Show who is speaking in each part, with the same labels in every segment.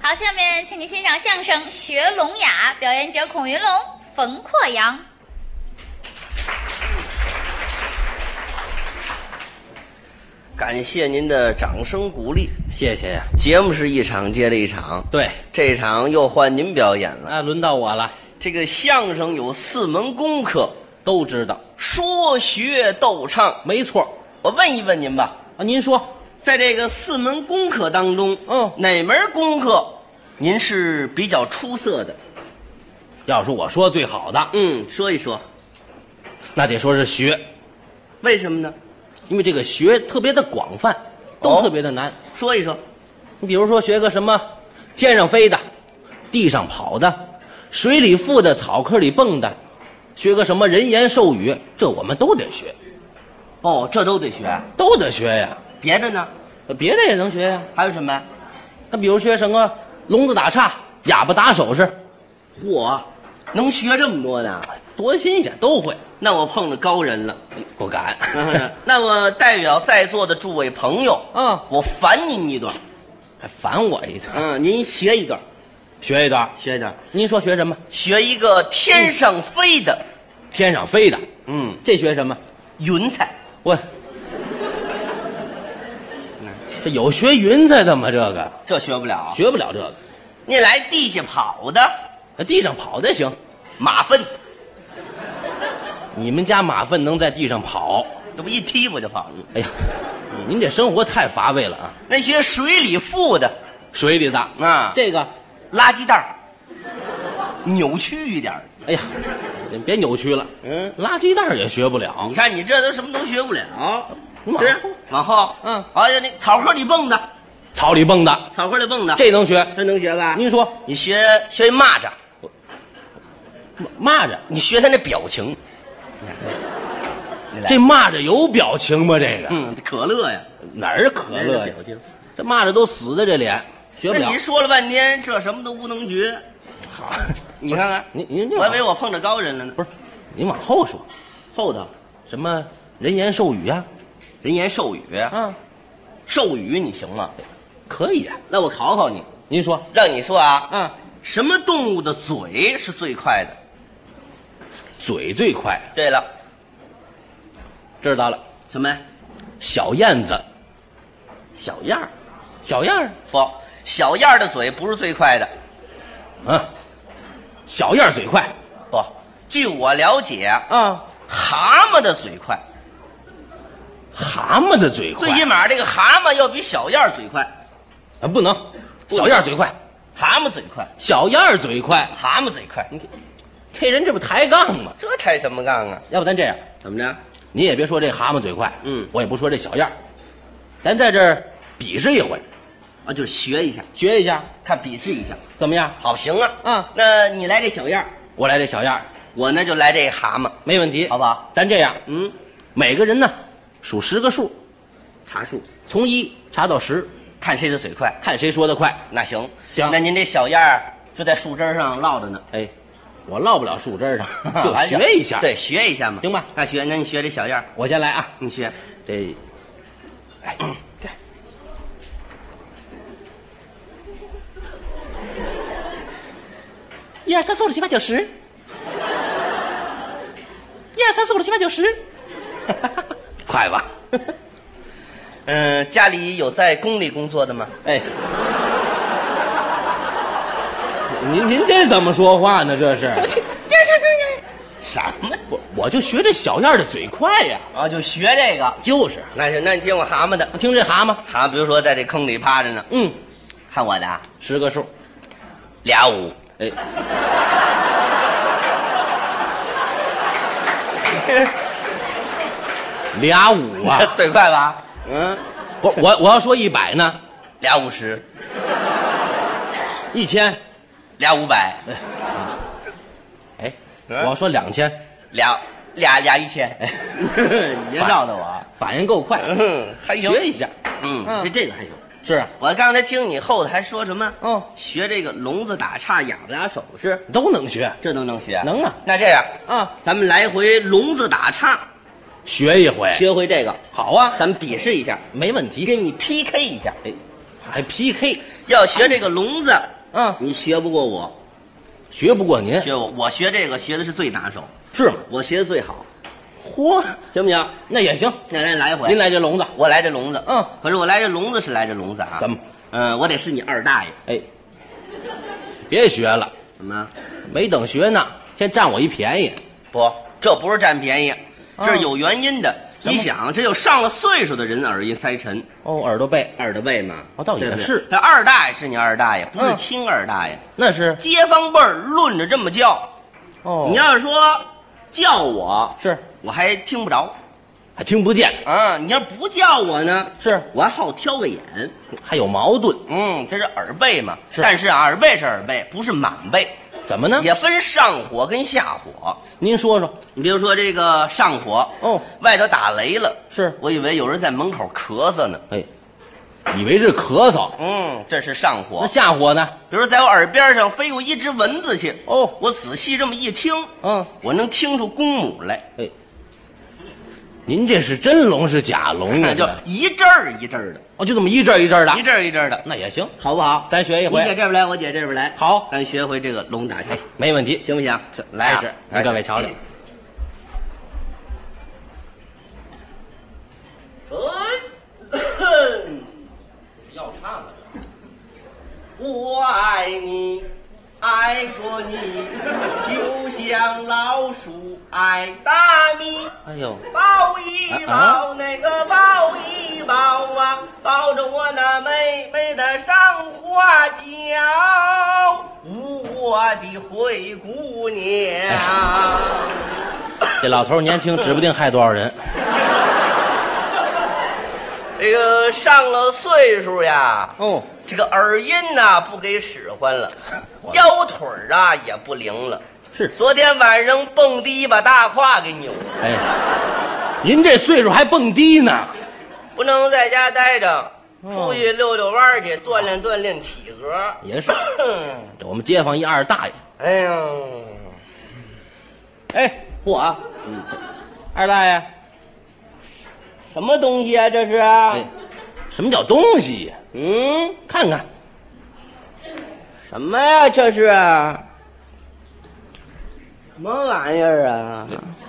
Speaker 1: 好，下面请你欣赏相声《学聋哑》，表演者孔云龙、冯阔阳。
Speaker 2: 感谢您的掌声鼓励，
Speaker 3: 谢谢呀。
Speaker 2: 节目是一场接着一场，
Speaker 3: 对，
Speaker 2: 这一场又换您表演了。
Speaker 3: 啊，轮到我了。
Speaker 2: 这个相声有4门功课，
Speaker 3: 都知道，
Speaker 2: 说学逗唱。
Speaker 3: 没错。
Speaker 2: 我问一问您吧，
Speaker 3: 啊，您说，
Speaker 2: 在这个4门功课当中，哪门功课您是比较出色的？
Speaker 3: 要是我说最好的，
Speaker 2: 说一说。
Speaker 3: 那得说是学。
Speaker 2: 为什么呢？
Speaker 3: 因为这个学特别的广泛，都特别的难。
Speaker 2: 说一说。
Speaker 3: 你比如说学个什么天上飞的，地上跑的，水里浮的，草坑里蹦的，学个什么人言授语，这我们都得学。
Speaker 2: 哦，这都得学，
Speaker 3: 都得学呀。
Speaker 2: 别的呢？
Speaker 3: 别的也能学呀。
Speaker 2: 还有什么？
Speaker 3: 那比如学什么聋子打岔，哑巴打手势。
Speaker 2: 嚯，能学这么多呢？
Speaker 3: 多新鲜，都会。
Speaker 2: 那我碰到高人了，
Speaker 3: 不敢。
Speaker 2: 那我代表在座的诸位朋友，我烦您一段，
Speaker 3: 还烦我一段。
Speaker 2: 您学一段，
Speaker 3: 学一段，
Speaker 2: 学一段。
Speaker 3: 您说学什么？
Speaker 2: 学一个天上飞的，
Speaker 3: 天上飞的。这学什么？
Speaker 2: 云彩。
Speaker 3: 我，这有学云彩的吗？
Speaker 2: 这学不了，
Speaker 3: 学不了这个。
Speaker 2: 你来地下跑的，
Speaker 3: 地上跑的行。
Speaker 2: 马粪。
Speaker 3: 你们家马粪能在地上跑？
Speaker 2: 这不一踢我就跑了。
Speaker 3: 哎呀，您这生活太乏味了啊！
Speaker 2: 那学水里浮的，
Speaker 3: 水里的
Speaker 2: 啊，
Speaker 3: 这个
Speaker 2: 垃圾袋扭曲一点。
Speaker 3: 哎呀，别扭曲了。垃圾袋也学不了。
Speaker 2: 你看你这都什么都学不了。往后，好，就那草坑里蹦的，
Speaker 3: 草里蹦的，
Speaker 2: 草坑里蹦的，
Speaker 3: 这能学？
Speaker 2: 这能学吧？
Speaker 3: 您说，
Speaker 2: 你学蚂蚱，
Speaker 3: 蚂蚱，
Speaker 2: 你学他那表情。
Speaker 3: 这蚂蚱有表情吗？这个，
Speaker 2: 可乐呀，
Speaker 3: 哪儿可乐呀？这蚂蚱都死的这脸，学不了。
Speaker 2: 那你说了半天，这什么都不能学。
Speaker 3: 好，
Speaker 2: 你看看，
Speaker 3: 您
Speaker 2: 我以为我碰着高人了呢。
Speaker 3: 不是，您往后说，
Speaker 2: 后头
Speaker 3: 什么人言授语呀？
Speaker 2: 人言授语授语你行吗？
Speaker 3: 可以啊。
Speaker 2: 那我考考你，
Speaker 3: 您说，
Speaker 2: 让你说啊，什么动物的嘴是最快的？
Speaker 3: 嘴最快。
Speaker 2: 对了，
Speaker 3: 知道了。
Speaker 2: 什么呀？
Speaker 3: 小燕子。
Speaker 2: 小燕儿。
Speaker 3: 小燕儿
Speaker 2: 不，小燕儿的嘴不是最快的。
Speaker 3: 小燕儿嘴快。
Speaker 2: 不，据我了解蛤蟆的嘴快。
Speaker 3: 蛤蟆的嘴快。
Speaker 2: 最起码这个蛤蟆要比小燕儿嘴快。
Speaker 3: 不能，小燕儿嘴快，
Speaker 2: 蛤蟆嘴快。
Speaker 3: 小燕儿嘴快，
Speaker 2: 蛤蟆嘴快。
Speaker 3: 这人这不抬杠吗？
Speaker 2: 这抬什么杠啊？
Speaker 3: 要不咱这样，
Speaker 2: 怎么着？
Speaker 3: 你也别说这蛤蟆嘴快，我也不说这小燕儿，咱在这儿比试一回，
Speaker 2: 就是学一下，
Speaker 3: 学一下，
Speaker 2: 看比试一下，
Speaker 3: 怎么样？
Speaker 2: 好，行啊，那你来这小燕儿，
Speaker 3: 我来这小燕儿，
Speaker 2: 我呢就来这蛤蟆，
Speaker 3: 没问题，
Speaker 2: 好不好？
Speaker 3: 咱这样，每个人呢数10个数，
Speaker 2: 查数，
Speaker 3: 从1查到10，
Speaker 2: 看谁的嘴快，
Speaker 3: 看谁说的快。
Speaker 2: 那行，
Speaker 3: 行，
Speaker 2: 那您这小燕儿就在树枝上落着呢。
Speaker 3: 哎，我落不了树枝上，就学一下。
Speaker 2: 对，学一下嘛，
Speaker 3: 行吧？
Speaker 2: 那你学这小燕儿，
Speaker 3: 我先来啊，
Speaker 2: 你学
Speaker 3: 这，哎，这。1、2、3、4、5、6、7、8、9、10。1、2、3、4、5、6、7、8、9、10。快吧？
Speaker 2: 家里有在宫里工作的吗？
Speaker 3: 哎，您这怎么说话呢？这是
Speaker 2: 什么？
Speaker 3: 我就学这小燕的嘴快呀！
Speaker 2: 就学这个，
Speaker 3: 就是。
Speaker 2: 那行，那你听我蛤蟆的，
Speaker 3: 听这蛤蟆，
Speaker 2: 比如说在这坑里趴着呢，看我的
Speaker 3: 10个数
Speaker 2: ，2、5，
Speaker 3: 哎。2、5啊，
Speaker 2: 最快吧？
Speaker 3: 不，我要说100呢
Speaker 2: ，2、50，
Speaker 3: 1000，2、
Speaker 2: 500，
Speaker 3: 哎，我要说2000，
Speaker 2: 俩1000，你别绕着我，
Speaker 3: 反应够快，
Speaker 2: 还行，
Speaker 3: 学一下，
Speaker 2: 这个还行。
Speaker 3: 是
Speaker 2: 我刚才听你后头还说什么？学这个聋子打岔、哑巴打手势
Speaker 3: 都能学，
Speaker 2: 这都能学，
Speaker 3: 能啊。
Speaker 2: 那这样咱们来回聋子打岔，
Speaker 3: 学一回，
Speaker 2: 学会这个
Speaker 3: 好啊，
Speaker 2: 咱们比试一下，
Speaker 3: 没问题，
Speaker 2: 跟你 PK 一下。
Speaker 3: 哎，还 PK，
Speaker 2: 要学这个聋子你学不过我，
Speaker 3: 学不过您，
Speaker 2: 我学这个学的是最拿手，
Speaker 3: 是吗？
Speaker 2: 我学的最好，
Speaker 3: 嚯，
Speaker 2: 行不行？
Speaker 3: 那也行。
Speaker 2: 那咱来一回，
Speaker 3: 您来这笼子，
Speaker 2: 我来这笼子。可是我来这笼子是来这笼子啊。
Speaker 3: 怎么？
Speaker 2: 我得是你二大爷。
Speaker 3: 哎，别学了，
Speaker 2: 怎么？
Speaker 3: 没等学呢，先占我一便宜。
Speaker 2: 不，这不是占便宜，这是有原因的。你想，这有上了岁数的人耳音塞沉。
Speaker 3: 哦，耳朵背
Speaker 2: 嘛。
Speaker 3: 倒也是。
Speaker 2: 这二大爷是你二大爷，不是亲二大爷。
Speaker 3: 那是
Speaker 2: 街坊辈儿论着这么叫。你要是说叫我，
Speaker 3: 是
Speaker 2: 我还听不着，
Speaker 3: 还听不见
Speaker 2: 啊。你要不叫我呢，
Speaker 3: 是
Speaker 2: 我还好挑个眼，
Speaker 3: 还有矛盾。
Speaker 2: 这是耳背嘛。
Speaker 3: 是，
Speaker 2: 但是啊，耳背是耳背，不是满背。
Speaker 3: 怎么呢？
Speaker 2: 也分上火跟下火。
Speaker 3: 您说说。
Speaker 2: 你比如说这个上火，外头打雷了，
Speaker 3: 是
Speaker 2: 我以为有人在门口咳嗽呢。
Speaker 3: 哎，以为是咳嗽。
Speaker 2: 这是上火。
Speaker 3: 那下火呢？
Speaker 2: 比如在我耳边上飞过一只蚊子去。我仔细这么一听，我能听出公母来。
Speaker 3: 哎，您这是真聋是假聋呢？
Speaker 2: 就一阵儿一阵儿的。
Speaker 3: 就这么一阵儿一阵儿的，
Speaker 2: 一阵儿一阵儿的，
Speaker 3: 那也行，
Speaker 2: 好不好？
Speaker 3: 咱学一回，
Speaker 2: 你姐这边来，我姐这边来，
Speaker 3: 好，
Speaker 2: 咱学回这个龙打去，
Speaker 3: 没问题，
Speaker 2: 行不行？
Speaker 3: 来是，让各位瞧瞧。要唱了，
Speaker 2: 我爱你，爱着你，就像老鼠爱大米。
Speaker 3: 哎呦，
Speaker 2: 抱一抱，那个抱一抱啊，抱着我那美美的上花轿，我的灰姑娘。
Speaker 3: 这老头年轻，指不定害多少人。
Speaker 2: 这个上了岁数呀，这个耳音呐不给使唤了，腰腿啊也不灵了。
Speaker 3: 是，
Speaker 2: 昨天晚上蹦迪把大胯给扭了。
Speaker 3: 哎，您这岁数还蹦迪呢？
Speaker 2: 不能在家待着，出去溜溜弯去，锻炼锻炼体格。
Speaker 3: 也是，这我们街坊一二大爷。
Speaker 2: 哎呀，
Speaker 3: 哎，嚯，二大爷。
Speaker 2: 什么东西啊？这是？
Speaker 3: 什么叫东西？看看，
Speaker 2: 什么呀？这是？什么玩意儿啊？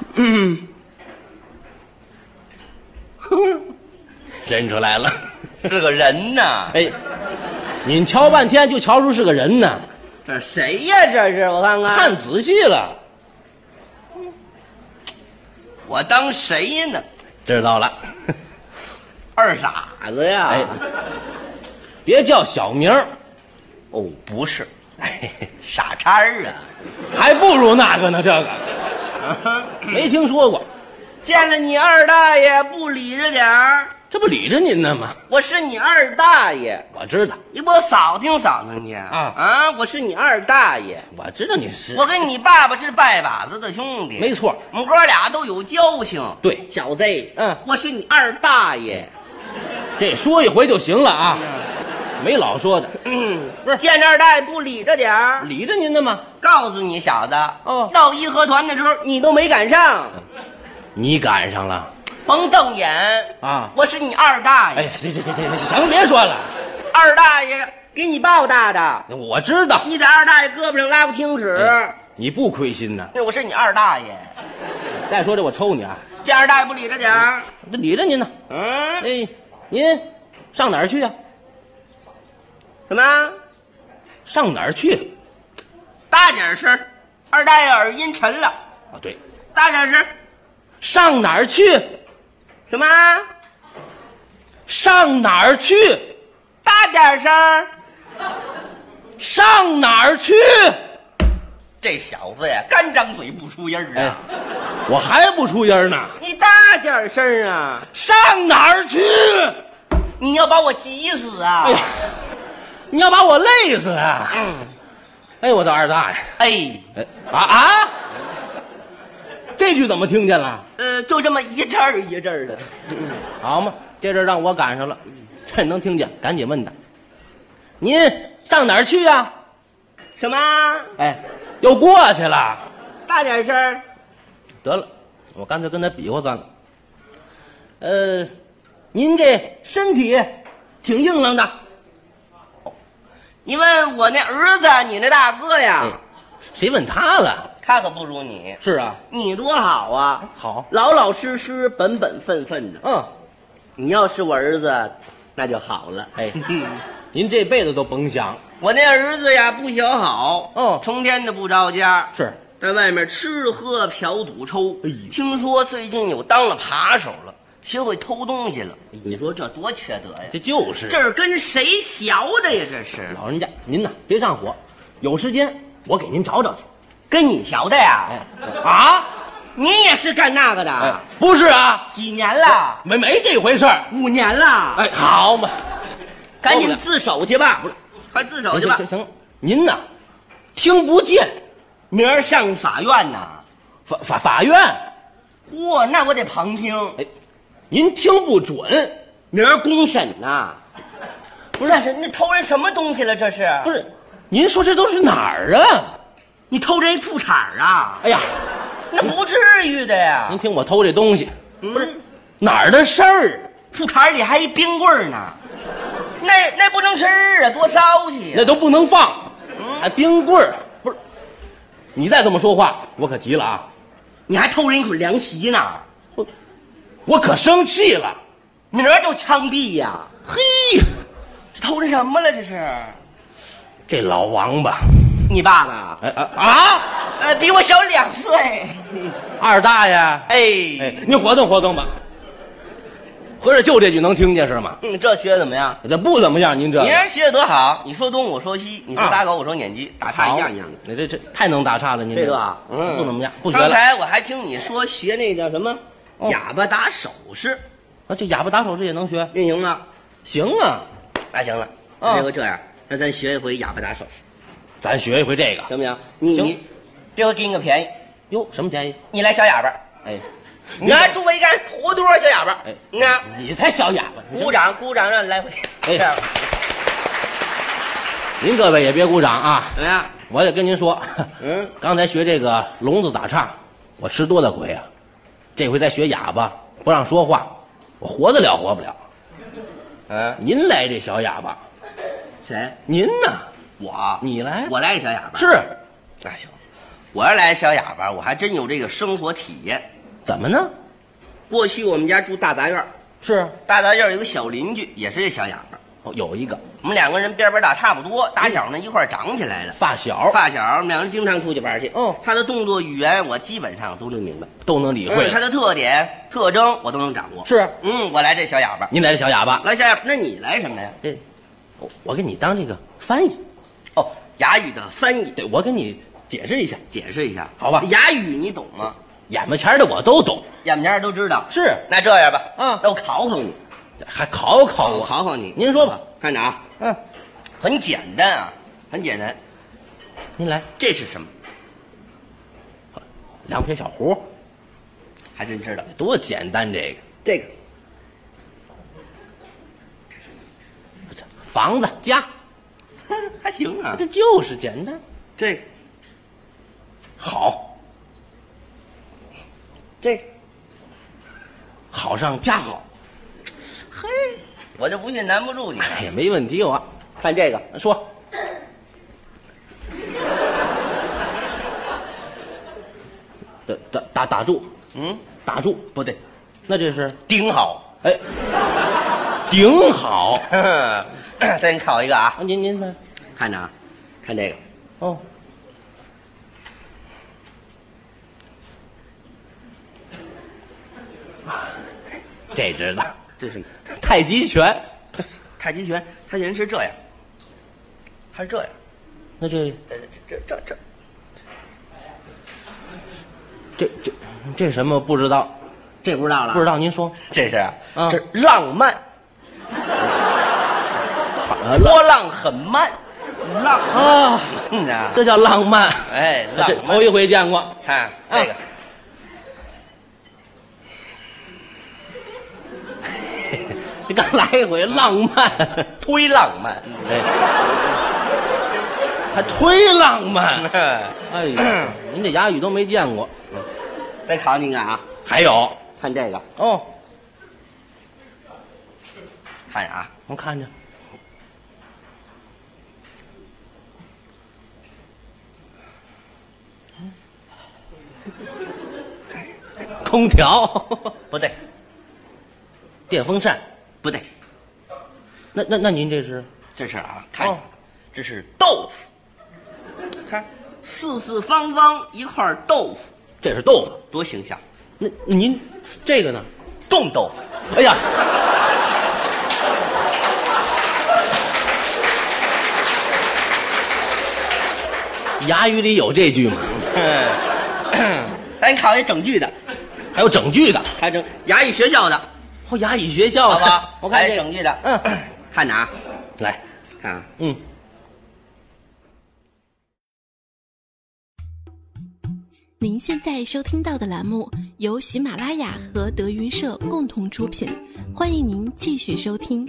Speaker 3: 认出来了，
Speaker 2: 是个人呐！
Speaker 3: 哎，您瞧半天就瞧出是个人呢。
Speaker 2: 这谁呀？这是？我看看，
Speaker 3: 看仔细了。
Speaker 2: 我当谁呢？
Speaker 3: 知道了，
Speaker 2: 二傻子呀！
Speaker 3: 哎，别叫小名儿。
Speaker 2: 不是，傻叉儿啊，
Speaker 3: 还不如那个呢。这个没听说过。
Speaker 2: 见了你二大爷不理着点儿，
Speaker 3: 这不理着您呢吗？
Speaker 2: 我是你二大爷，
Speaker 3: 我知道。
Speaker 2: 你给我扫听扫听去我是你二大爷，
Speaker 3: 我知道你是。
Speaker 2: 我跟你爸爸是拜把子的兄弟，
Speaker 3: 没错，
Speaker 2: 我们哥俩都有交情。
Speaker 3: 对，
Speaker 2: 小子，我是你二大爷，
Speaker 3: 这说一回就行了啊，没老说的。
Speaker 2: 不是见着二大爷不理着点儿，
Speaker 3: 理着您的吗？
Speaker 2: 告诉你小子，到义和团的时候你都没赶上。
Speaker 3: 你赶上了，
Speaker 2: 甭瞪眼
Speaker 3: 啊！
Speaker 2: 我是你二大爷。
Speaker 3: 哎，这行，别说了。
Speaker 2: 二大爷给你抱大的，
Speaker 3: 我知道。
Speaker 2: 你在二大爷胳膊上拉过听齿，
Speaker 3: 你不亏心呢。
Speaker 2: 我是你二大爷。
Speaker 3: 再说这我抽你啊！
Speaker 2: 见二大爷不理着点儿，
Speaker 3: 这理着您呢。哎，您上哪儿去呀？
Speaker 2: 什么？
Speaker 3: 上哪儿去？
Speaker 2: 大点声，二大爷耳音沉了。
Speaker 3: 对，
Speaker 2: 大点声。
Speaker 3: 上哪儿去？
Speaker 2: 什么？
Speaker 3: 上哪儿去？
Speaker 2: 大点声。
Speaker 3: 上哪儿去？
Speaker 2: 这小子呀，干张嘴不出音儿啊！
Speaker 3: 我还不出音呢。
Speaker 2: 你大点声啊！
Speaker 3: 上哪儿去？
Speaker 2: 你要把我急死啊！
Speaker 3: 你要把我累死啊！哎，我的二大爷！这句怎么听见了？
Speaker 2: 就这么一阵儿一阵儿的。
Speaker 3: 好嘛，这阵让我赶上了，这能听见，赶紧问他：您上哪儿去呀？
Speaker 2: 什么？
Speaker 3: 又过去了。
Speaker 2: 大点声。
Speaker 3: 得了，我干脆跟他比划算了。您这身体挺硬朗的。
Speaker 2: 你问我那儿子，你那大哥呀，
Speaker 3: 谁问他了？
Speaker 2: 他可不如你。
Speaker 3: 是啊，
Speaker 2: 你多好啊，
Speaker 3: 好，
Speaker 2: 老老实实、本本分分的。
Speaker 3: 嗯，
Speaker 2: 你要是我儿子，那就好了。
Speaker 3: 哎，您这辈子都甭想。
Speaker 2: 我那儿子呀，不小好，成天的不着家，
Speaker 3: 是
Speaker 2: 在外面吃喝嫖赌抽。
Speaker 3: 哎，
Speaker 2: 听说最近有当了扒手了，学会偷东西了。你说这多缺德呀！
Speaker 3: 这就是，
Speaker 2: 这是跟谁学的呀？这是
Speaker 3: 老人家，您呐别上火，有时间我给您找找去。
Speaker 2: 跟你学的呀？
Speaker 3: 啊，
Speaker 2: 你也是干那个的？
Speaker 3: 不是啊，
Speaker 2: 几年了？
Speaker 3: 没这回事儿
Speaker 2: ，5年了。
Speaker 3: 哎，好嘛，
Speaker 2: 赶紧自首去吧。不是，快自首去吧。
Speaker 3: 行，您呐，听不见，
Speaker 2: 明儿上法院呐。
Speaker 3: 法院？
Speaker 2: 嚯，那我得旁听。
Speaker 3: 哎，您听不准，
Speaker 2: 明儿公审呐。不是，那偷人什么东西了？这是？
Speaker 3: 不是，您说这都是哪儿啊？
Speaker 2: 你偷人一裤衩啊？
Speaker 3: 哎呀，
Speaker 2: 那不至于的呀。
Speaker 3: 您听我偷这东西，不是哪儿的事儿？
Speaker 2: 裤衩里还一冰棍呢，那不能吃啊，多糟气呀！
Speaker 3: 那都不能放，还冰棍儿？不是，你再这么说话，我可急了啊！
Speaker 2: 你还偷人一捆凉席呢，
Speaker 3: 我可生气了，
Speaker 2: 明儿就枪毙呀！
Speaker 3: 嘿，
Speaker 2: 这偷人什么了？这是
Speaker 3: 这老王八。
Speaker 2: 你爸爸？比我小2岁。
Speaker 3: 二大爷，
Speaker 2: 哎，
Speaker 3: 您活动活动吧。合着就这句能听见是吗？
Speaker 2: 这学的怎么样？
Speaker 3: 这不怎么样，您这。
Speaker 2: 你这学的多好，你说东我说西，你说打狗我说撵鸡，打岔一样一样的。
Speaker 3: 你这太能打岔了，您
Speaker 2: 这个
Speaker 3: 不怎么样，不学了。
Speaker 2: 刚才我还听你说学那叫什么哑巴打手势，
Speaker 3: 就哑巴打手势也能学，
Speaker 2: 运行吗？
Speaker 3: 行啊，
Speaker 2: 那行了，这回这样，那咱学一回哑巴打手势。
Speaker 3: 咱学一回这个
Speaker 2: 行不行？你这回给你个便宜。
Speaker 3: 哟，什么便宜？
Speaker 2: 你来小哑巴。
Speaker 3: 哎，
Speaker 2: 你看诸位干活多少小哑巴？
Speaker 3: 哎，
Speaker 2: 你看
Speaker 3: 你才小哑巴。
Speaker 2: 鼓掌，让你来回。
Speaker 3: 哎，您各位也别鼓掌啊！
Speaker 2: 怎么样？
Speaker 3: 我得跟您说，刚才学这个聋子打岔，我吃多大亏啊！这回再学哑巴，不让说话，我活得了活不了。您来这小哑巴，
Speaker 2: 谁？
Speaker 3: 您呢？
Speaker 2: 你来，我来小哑巴。
Speaker 3: 是，
Speaker 2: 那行，我要来小哑巴，我还真有这个生活体验。
Speaker 3: 怎么呢？
Speaker 2: 过去我们家住大杂院，
Speaker 3: 是
Speaker 2: 大杂院有个小邻居，也是个小哑巴。
Speaker 3: 有一个，
Speaker 2: 我们2个人边边大差不多，打小呢一块长起来的，
Speaker 3: 发小，
Speaker 2: 我们2人经常出去玩去。他的动作语言我基本上都能明白，
Speaker 3: 都能理会。
Speaker 2: 他的特点特征我都能掌握。
Speaker 3: 是，
Speaker 2: 我来这小哑巴，
Speaker 3: 您来这小哑巴，
Speaker 2: 来小哑巴，那你来什么呀？
Speaker 3: 我给你当这个翻译。
Speaker 2: 哑语的翻译。
Speaker 3: 对，我给你解释一下，好吧？
Speaker 2: 哑语你懂吗？
Speaker 3: 眼巴前的我都懂，
Speaker 2: 眼巴前都知道。
Speaker 3: 是，
Speaker 2: 那这样吧，那我考考你，
Speaker 3: 还考考我，
Speaker 2: 考考你。
Speaker 3: 您说吧，
Speaker 2: 看着啊，很简单啊，很简单。
Speaker 3: 您来，
Speaker 2: 这是什么
Speaker 3: ？2撇小胡，
Speaker 2: 还真知道，
Speaker 3: 多简单这个。
Speaker 2: 这个
Speaker 3: 房子家。
Speaker 2: 还行啊，
Speaker 3: 这就是简单。
Speaker 2: 这个
Speaker 3: 好，
Speaker 2: 这个
Speaker 3: 好上加好。
Speaker 2: 嘿，我就不信难不住你。
Speaker 3: 哎呀，没问题我
Speaker 2: 看这个，
Speaker 3: 说。打住，打住，
Speaker 2: 不对，
Speaker 3: 那这是
Speaker 2: 顶好。
Speaker 3: 哎，顶好。
Speaker 2: 再给你考一个啊！
Speaker 3: 您呢？
Speaker 2: 看着啊，看这个。
Speaker 3: 这知道，
Speaker 2: 这是
Speaker 3: 太极拳。
Speaker 2: 太极拳，他人是这样，他是这样。
Speaker 3: 那这什么不知道？
Speaker 2: 这不知道了？
Speaker 3: 不知道，您说。
Speaker 2: 这是这浪漫。波浪很慢，浪
Speaker 3: 啊，这叫浪漫。
Speaker 2: 哎，
Speaker 3: 这头一回见过。
Speaker 2: 看这个，
Speaker 3: 你刚来一回浪漫，
Speaker 2: 忒浪漫，
Speaker 3: 还忒浪漫。哎呀，您这哑语都没见过。
Speaker 2: 再考你一个啊，
Speaker 3: 还有，
Speaker 2: 看这个
Speaker 3: 看着啊，我看着。 空调
Speaker 2: 不对，
Speaker 3: 电风扇
Speaker 2: 不对，
Speaker 3: 那您这是？
Speaker 2: 这是啊，看，这是豆腐，看四四方方一块豆腐，
Speaker 3: 这是豆腐，
Speaker 2: 多形象。
Speaker 3: 那您这个呢？
Speaker 2: 冻豆腐。
Speaker 3: 哎呀，哑语里有这句吗？
Speaker 2: 咱考一整句的，
Speaker 3: 还有整句的，
Speaker 2: 还整哑语学校的，
Speaker 3: 哑语学校的，
Speaker 2: 好吧？
Speaker 3: 我看
Speaker 2: 还整句的，看着啊，
Speaker 3: 来
Speaker 2: 看啊，
Speaker 4: 您现在收听到的栏目由喜马拉雅和德云社共同出品，欢迎您继续收听。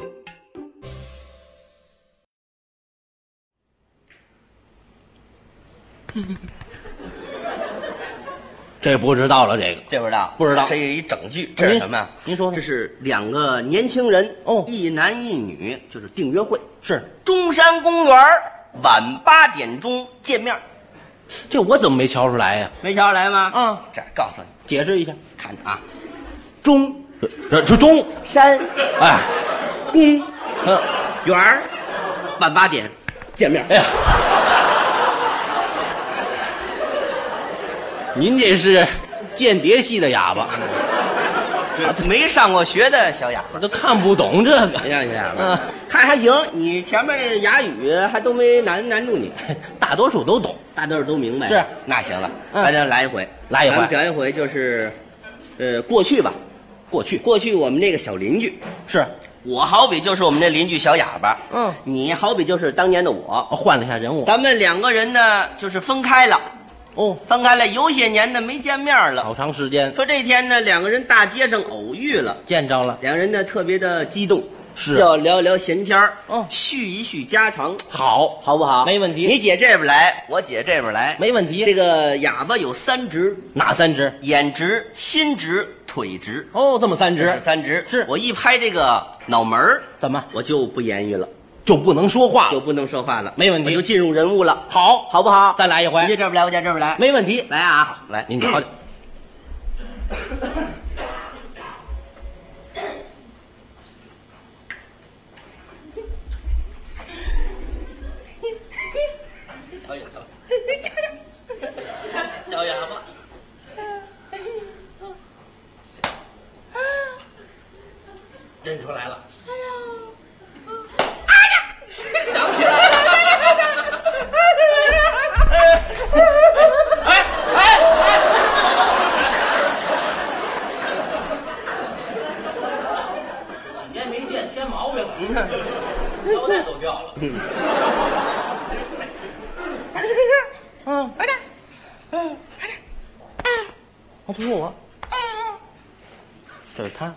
Speaker 3: 这不知道了，
Speaker 2: 这不知道，
Speaker 3: 不知道。
Speaker 2: 这是一整句，这是什么呀？
Speaker 3: 您说，
Speaker 2: 这是2个年轻人，一男一女，就是订约会，
Speaker 3: 是
Speaker 2: 中山公园晚8点钟见面。
Speaker 3: 这我怎么没瞧出来呀？
Speaker 2: 没瞧出来吗？这告诉你，
Speaker 3: 解释一下，
Speaker 2: 看着啊，
Speaker 3: 这是中
Speaker 2: 山，
Speaker 3: 哎，
Speaker 2: 公，园晚8点见面。
Speaker 3: 哎呀，您这是间谍系的哑巴，
Speaker 2: 没上过学的小哑巴
Speaker 3: 都看不懂这个。
Speaker 2: 没上学哑巴，看还行，你前面这哑语还都没难住你，
Speaker 3: 大多数都懂，
Speaker 2: 大多数都明白。
Speaker 3: 是，
Speaker 2: 那行了，咱这来一回，
Speaker 3: 来一回，
Speaker 2: 咱表一回就是，过去吧，过去我们这个小邻居，
Speaker 3: 是
Speaker 2: 我好比就是我们这邻居小哑巴，你好比就是当年的我，
Speaker 3: 换了一下人物，
Speaker 2: 咱们2个人呢就是分开了。分开了有些年呢没见面了，
Speaker 3: 好长时间。
Speaker 2: 说这天呢2个人大街上偶遇了，
Speaker 3: 见着了
Speaker 2: ，2个人呢特别的激动，
Speaker 3: 是
Speaker 2: 要聊聊闲天儿，叙一叙家常，好不好？
Speaker 3: 没问题。
Speaker 2: 你姐这边来，我姐这边来，
Speaker 3: 没问题。
Speaker 2: 这个哑巴有3直，
Speaker 3: 哪3直？
Speaker 2: 眼直、心直、腿直。
Speaker 3: 这么3直
Speaker 2: ，3直。
Speaker 3: 是
Speaker 2: 我一拍这个脑门儿，
Speaker 3: 怎么
Speaker 2: 我就不言语了？
Speaker 3: 就不能说话，
Speaker 2: 了，
Speaker 3: 没问题，
Speaker 2: 我就进入人物了，
Speaker 3: 好
Speaker 2: 不好？
Speaker 3: 再来一回，
Speaker 2: 你这边来，我这边来，
Speaker 3: 没问题，
Speaker 2: 来啊，来，
Speaker 3: 您瞧。
Speaker 2: 小哑巴，
Speaker 3: 认出来了。
Speaker 2: 想起来了！
Speaker 3: 几年没见，添毛病了，腰带都掉了。这是我，这是他。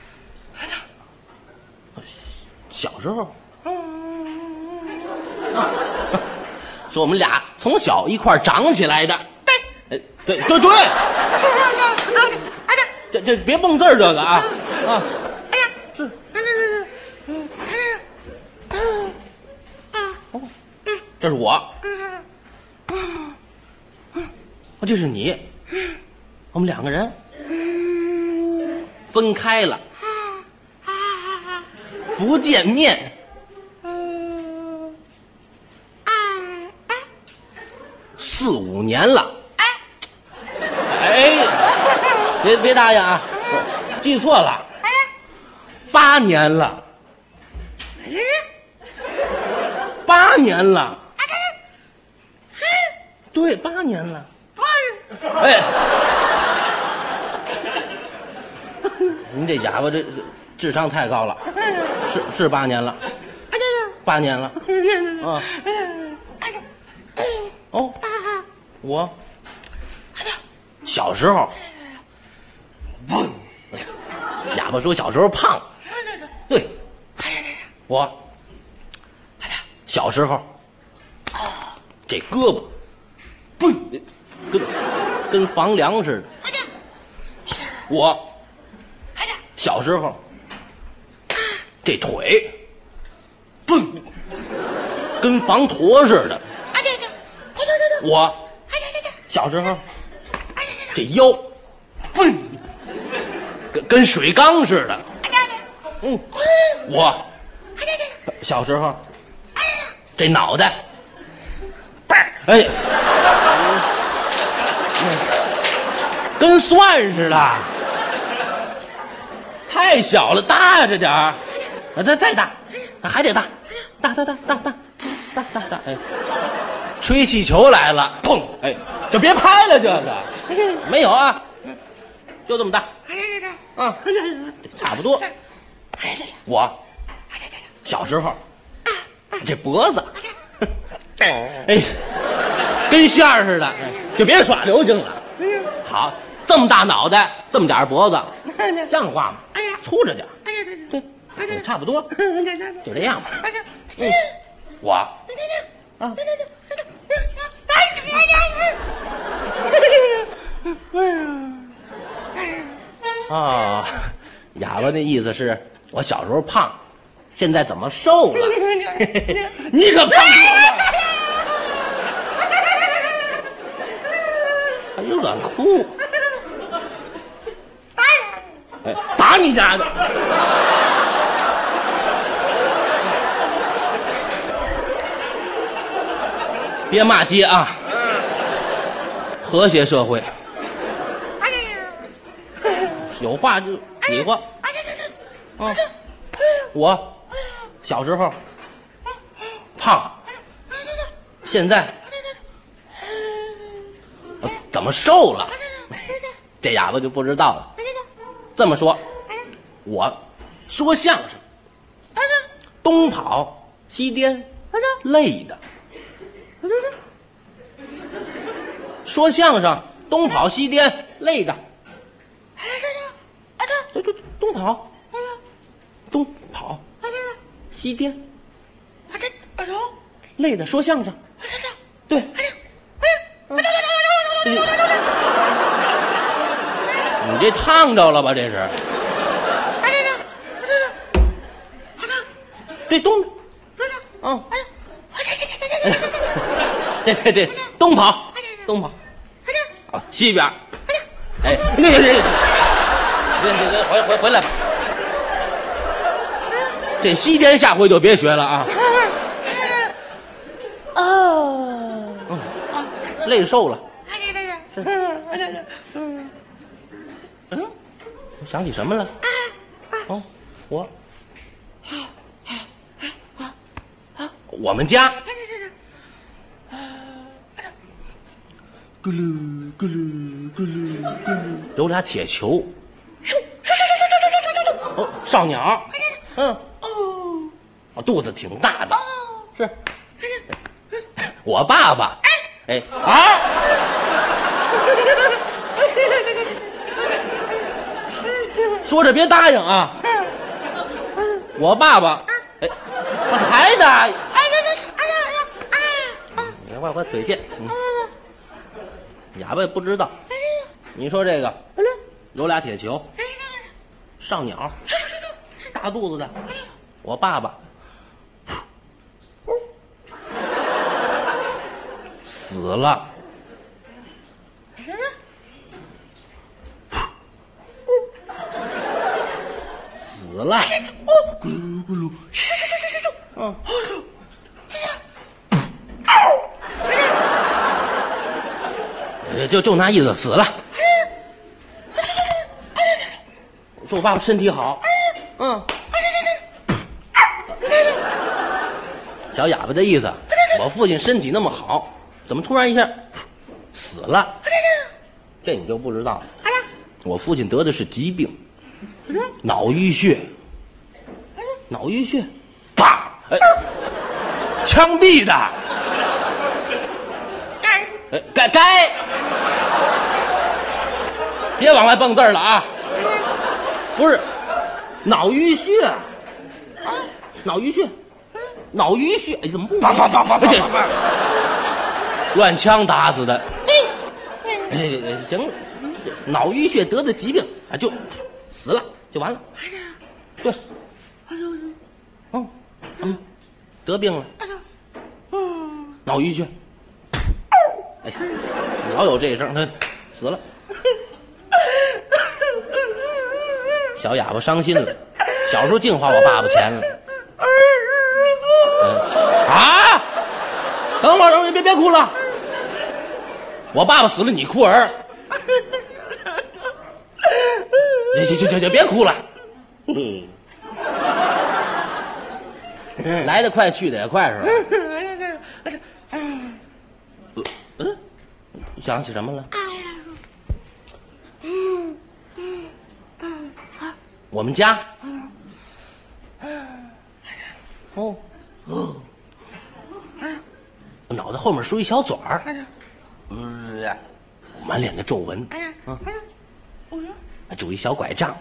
Speaker 3: 小时候。是我们俩从小一块长起来的，对，这别蹦字儿，这个啊，哎呀，是，这是我，这是你，我们2个人分开了，不见面。4、5年了，别答应啊，记错了，8年了，8年了，对，8年了，您这哑巴这智商太高了，是8年了，8年了，我小时候，哑巴说小时候胖，对，我小时候，这胳膊，跟房梁似的，我小时候，这腿，跟房驼似的，我。小时候，这腰， 跟水缸似的。我小时候这脑袋，哎呀，跟蒜似的，太小了，大着点儿，再大，还得大，大，哎，吹气球来了，砰，哎，就别拍了，这个没有啊，就这么大，啊，差不多。我小时候这脖子，哎，跟线儿似的，就别耍流行了。好，这么大脑袋，这么点脖子，像话吗？粗着点，对，差不多，就这样吧。我啊，哑巴的意思是我小时候胖，现在怎么瘦了？你可胖了，还有短裤，哎，打你家的！别骂街啊！和谐社会，有话就比划。我小时候胖，现在怎么瘦了？这哑巴就不知道了。这么说，我说相声，东跑西颠，累的。说相声东跑西颠，累的。对，东跑西颠，累的。说相声，对。你这烫着了吧？这是。对，东着。对，东跑，啊，西边。哎，回来。这西颠下回就别学了啊。累瘦了。我想起什么了？我们家咕噜咕噜咕噜咕噜，有俩铁球，哦，上鸟，肚子挺大的，是，我爸爸，哎啊，说着别答应啊，我爸爸，哎，我还答应，我嘴贱，哑巴也不知道。你说这个有俩铁球，上鸟，大肚子的，我爸爸死了，咕噜咕噜，就那意思，死了。说我爸爸身体好，小哑巴的意思，我父亲身体那么好，怎么突然一下死了？这你就不知道了。我父亲得的是疾病，脑淤血，啪，哎，枪毙的，该，别往外蹦字了啊！不是，脑淤血，哎，怎么不？乱枪打死的。行，脑淤血得的疾病啊，就死了，就完了。对，得病了，脑淤血。哎呀，老有这一声，他死了。 小哑巴伤心了，小时候净花我爸爸钱了。啊！等会儿，别哭了。我爸爸死了，你哭儿？就别哭了。来得快，去得也快，是吧？想起什么了？我们家。哦，脑袋后面梳一小卷儿，满脸的皱纹，拄一小拐杖，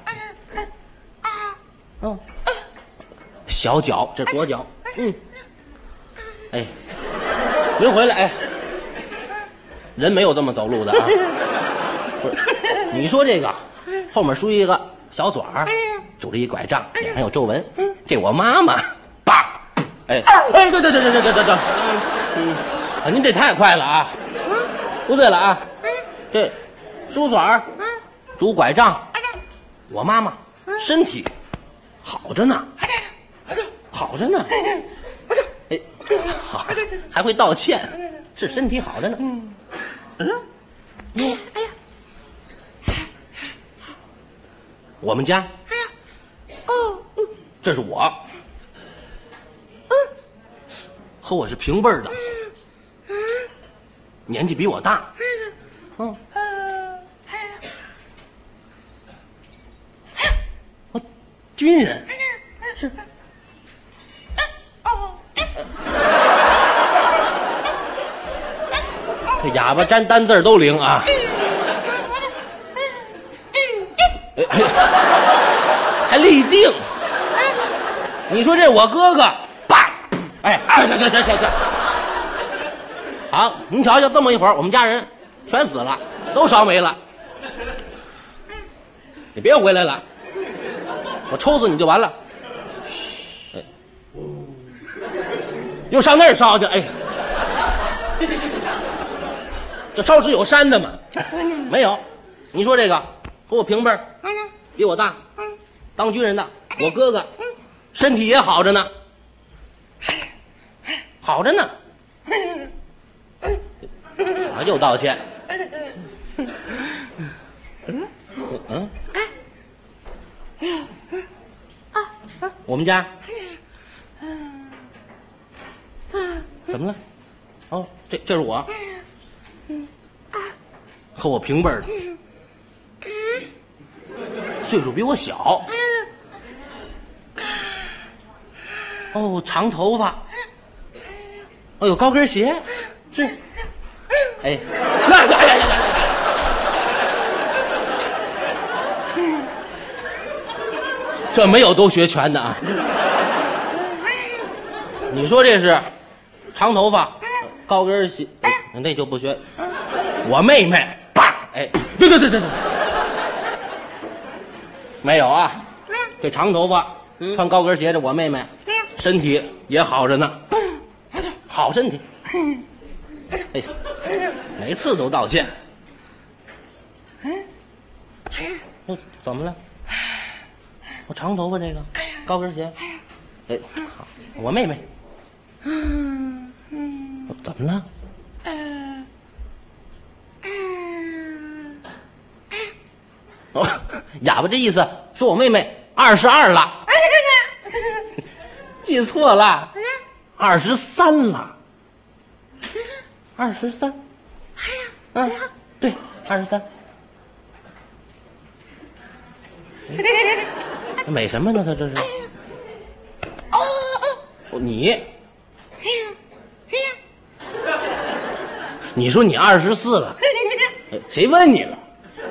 Speaker 3: 小脚，这跛脚，哎，您回来，哎，人没有这么走路的啊，不是，你说这个后面梳一个小卷儿，拄着一拐杖，脸上有皱纹，这我妈妈，爸，哎，对，您这太快了啊！不对了啊，这梳卷儿，拄拐杖，我妈妈身体好着呢，好着呢，哎，好，还会道歉，是身体好着呢。我们家，这是我，和我是平辈的，年纪比我大，军人是。这哑巴沾单字都灵啊！还立定。你说这我哥哥，爸，哎，行，好，您瞧瞧，这么一会儿，我们家人全死了，都烧没了。你别回来了，我抽死你就完了。又上那儿烧去，哎，这烧纸有山的吗？没有。你说这个和我平辈，比我大，当军人的，我哥哥身体也好着呢，好着呢。啊，又道歉。我们家怎么了？哦，这是我，和我平辈的，岁数比我小。哦，长头发，哦，有高跟鞋，是，哎，这没有都学全的啊。你说这是长头发，高跟鞋，那就不学。我妹妹，爸，哎，对，没有啊。这长头发，穿高跟鞋的我妹妹，身体也好着呢，好身体。哎，每次都道歉。怎么了？我长头发这个高跟鞋，哎，好，我妹妹。怎么了？哦，哑巴这意思说我妹妹22了，记错了，23了，23，对，23。美什么呢？他这是？你说你24了，谁问你了？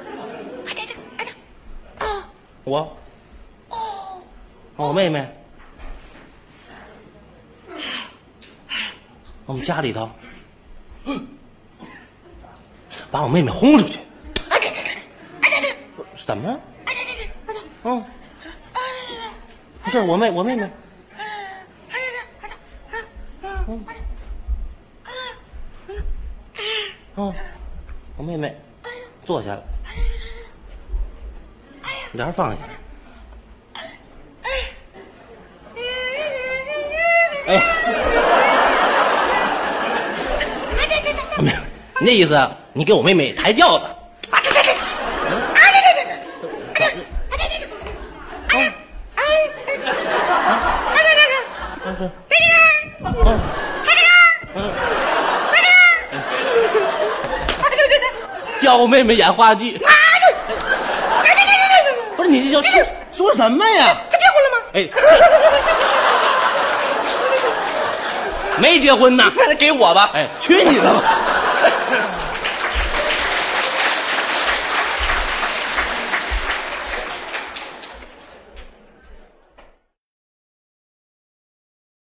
Speaker 3: 我妹妹，我们家里头把我妹妹轰出去。怎么了？是我妹妹。我妹妹坐下了，脸放下， 哎，你那意思，你给我妹妹抬轿子？教我妹妹演话剧。不是你要说什么呀？
Speaker 2: 他结婚了吗？
Speaker 3: 哎，没结婚呢。
Speaker 2: 那给我吧。
Speaker 3: 哎，去你的吧！